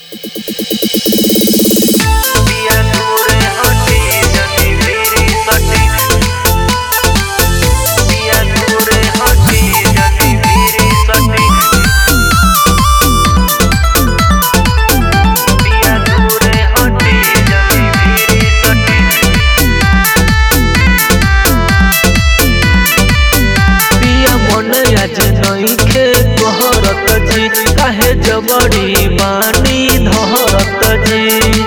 पिया दूरे हटे जनी मेरी सटे पिया दूरे हटे जनी मेरी सटे पिया दूरे हटे जनी मेरी सटे पिया मन आज नइखे तोहरत जी काहे जबड़ी बानी धरत जी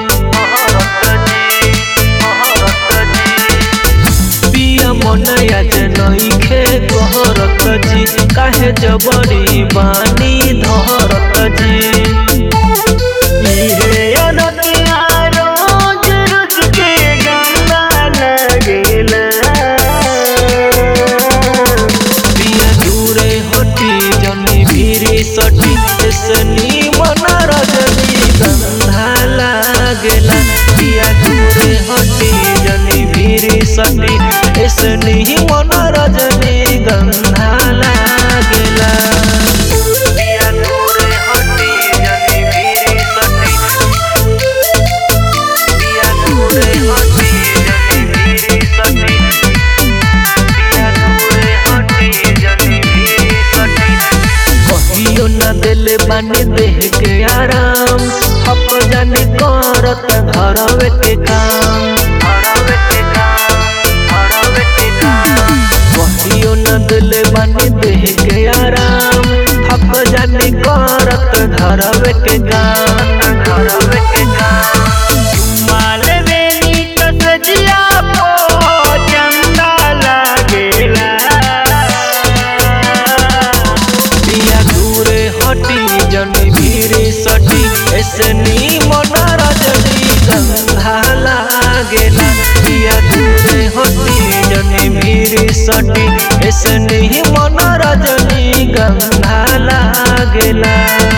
पिया मन आज नइखे तोहरत जी काहे जबड़ी बानी धरत जी इहे अनतिया रोज रोज के गंदा लगेला पिया दूरे हटी जनी भीरी सटी ऐसनी मन रजनी गंधा लागेला पिया दूरे हटी जनी भीरी सटी ऐसनी मन रजनी गंधा लागेला पिया दूरे हटी जनी भीरी सटी पिया दूरे हटी जनी भीरी सटी पिया दूरे हटी जनी भीरी सटी कहियो न दिल बानी देह के आराम हप जानी करत घरवे के काम कहियो न दिल बानी देह के आराम हप जानी करत घरवे के काम माले बेनी कसजिया पो चंदा लागेला पिया दूरे हटी जनी भीरी सटी ऐसनी मन रजनी गंधा लागेला पिया दूरे हटी जनी भीरी सटी ऐसनी मन रजनी गंधा लागेला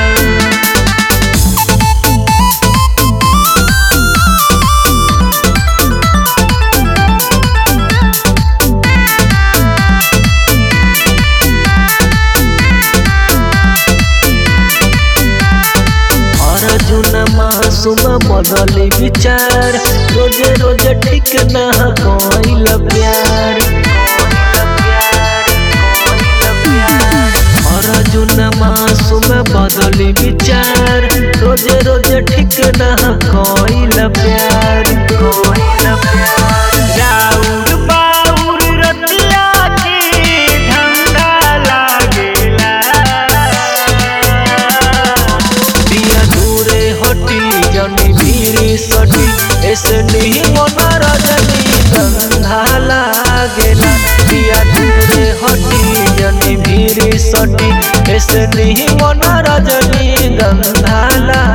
अर्जुन मासूम बदली विचार रोज रोज ठीक न कइल प्यार अर्जुन मासूम बदली विचार रोज रोज ठीक न कइल प्यार राउर बाउर रतिया के ठंडा लागेला पिया दूरे हटी जनी भीरी सटी ऐसनी मन रजनी गंधा लागेला पिया दूरे हटी जनी भीरी सटी ऐसनी मन रजनी गंधा लागेला।